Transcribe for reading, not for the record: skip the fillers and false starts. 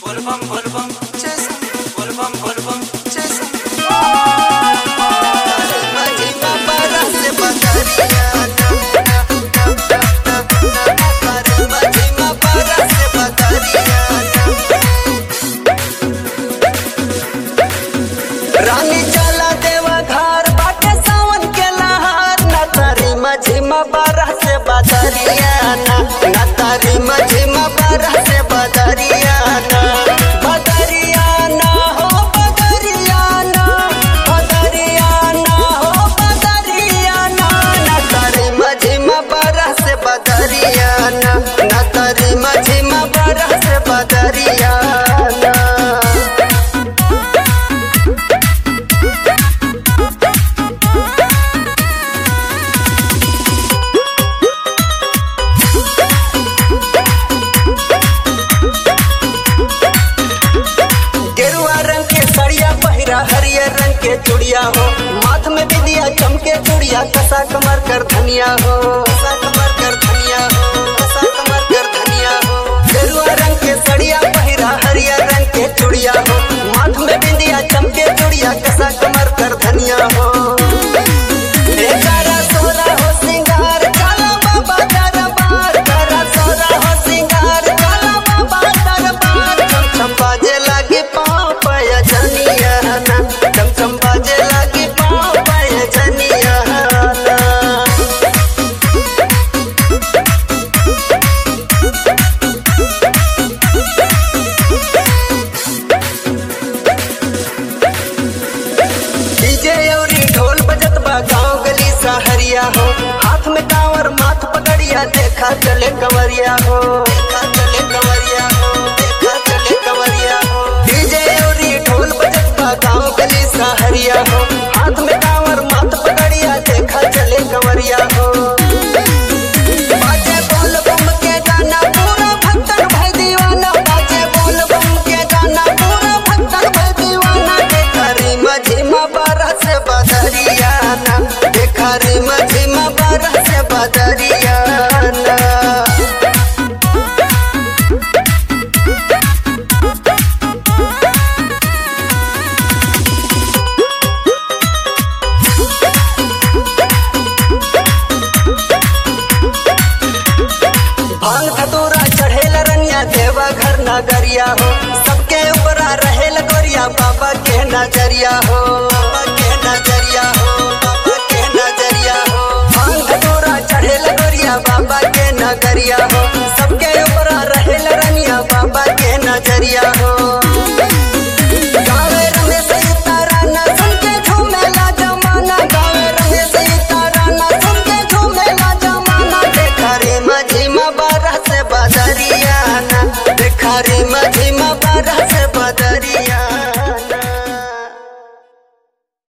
रानी चला देवा घर बाटे सावन के लहार न तारी मझिमा बारह से बदरियाना न तारी मझिमा बारह से बदरियाना बदरियाना हो बदरियाना बदरियाना हो बदरियाना न तारी मझिमा बारह से बदरियाना न तारी मझिमा बारह से बदरियाना। हरियर रंग के चूड़िया हो माथ में बिंदिया चमके चूड़िया कसा कमर कर धनिया हो कसा कमर कर धनिया हो कसा कमर कर धनिया हो गेरुआ रंग के सड़िया पहिरा हरियर रंग के चूड़िया हो माथ में बिंदिया चमके चूड़िया कसा कमर कर धनिया हो करा सोरा हो सिंगार काला बाबा दरबार करा सोरा हो सिंगार काला बाबा दरबार चम चम बाजे लगी पाँव पाया जनिया चम बाजे लगी पाँव पाया जनिया। डीजे औरी ढोल बजत बा गाँव गली सहरिया हो हाथ में कांवर माथ पगड़िया देखा चले कंवरिया हो देखा चले कंवरिया हो देखा चले कंवरिया हो डीजे औरी ढोल बजत बा गाँव गली सहरिया हो हाथ में कांवर माथ पगड़िया देखा चले कंवरिया हो बाजे बोल बम के गाना पूरा भक्तन भाई दीवाना बाजे बोल बम के गाना पूरा भक्तन भाई दीवाना देखा रे मझिमा बारह से बदरियाना देखा रे मझिमा बारह से बदरियाना। भांग धतूरा चढ़ेल रनिया देवा घर नगरिया हो सबके ऊपरा रहेल गोरिया बाबा के नजरिया हो बाबा के नजरिया हो बाबा के नजरिया हो भांग धतूरा चढ़ेल गोरिया बाबा के नगरिया हो सबके ऊपरा रहेल रनिया बाबा के नजरिया हो गावे रमेश तारा ना सुन के झूमेला जमाना गावे रमेश तारा ना सुन के झूमेला जमाना देखा रे मझिमा बारह से बदरियाना देखा रे मझिमा बारह